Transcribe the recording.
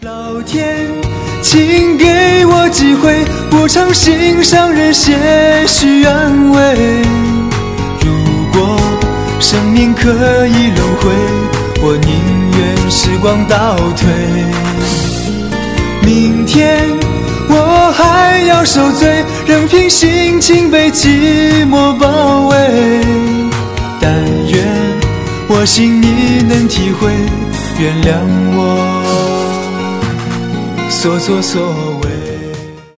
老天，请给我机会补偿心上人些许安慰。如果生命可以轮回，我宁愿时光倒退。明天我还要受罪，任凭心情被寂寞包围。但愿我心你能体会，原谅我所作所为。